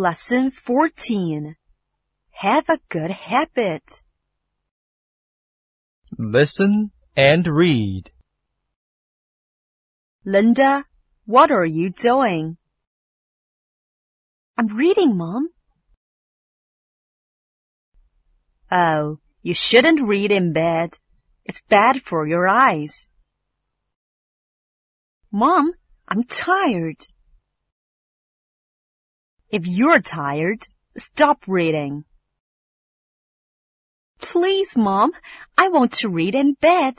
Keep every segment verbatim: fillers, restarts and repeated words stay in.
Lesson fourteen. Have a good habit. Listen and read. Linda, what are you doing? I'm reading, Mom. Oh, you shouldn't read in bed. It's bad for your eyes. Mom, I'm tired. If you're tired, stop reading. Please, Mom, I want to read in bed.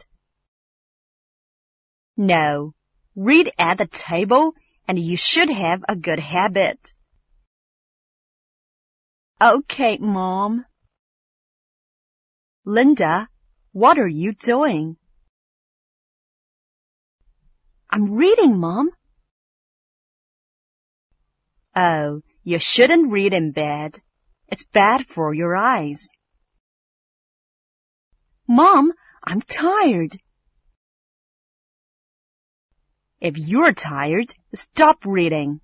No, read at the table and you should have a good habit. Okay, Mom. Linda, what are you doing? I'm reading, Mom. Oh, you shouldn't read in bed. It's bad for your eyes. Mom, I'm tired. If you're tired, stop reading.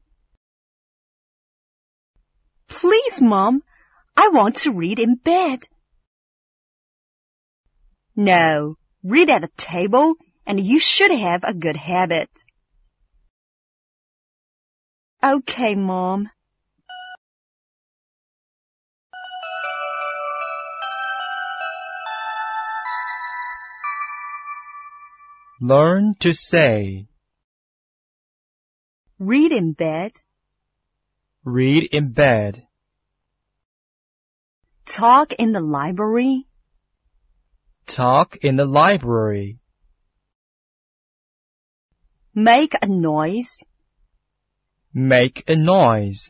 Please, Mom, I want to read in bed. No, read at the table and you should have a good habit. Okay, Mom. Learn to say. Read in bed. Read in bed. Talk in the library. Talk in the library. Make a noise. Make a noise.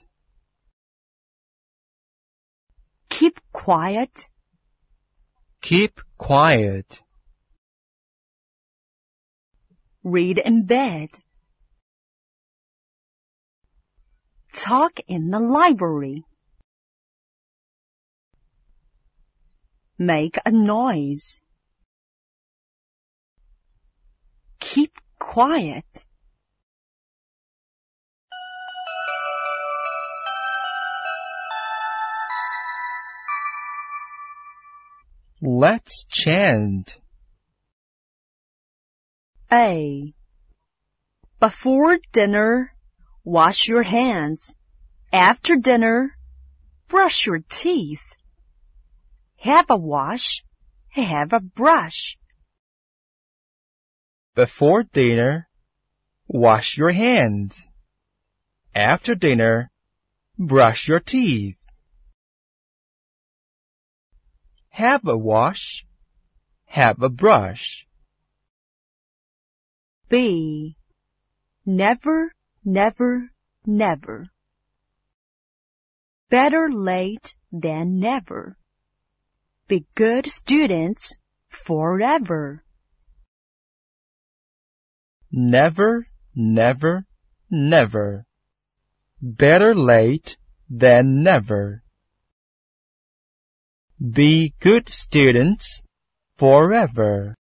Keep quiet. Keep quiet. Read in bed. Talk in the library. Make a noise. Keep quiet. Let's chant. A. Before dinner, wash your hands. After dinner, brush your teeth. Have a wash. Have a brush. Before dinner, wash your hands. After dinner, brush your teeth. Have a wash. Have a brush. B. Never, never, never. Better late than never. Be good students forever. Never, never, never. Better late than never. Be good students forever.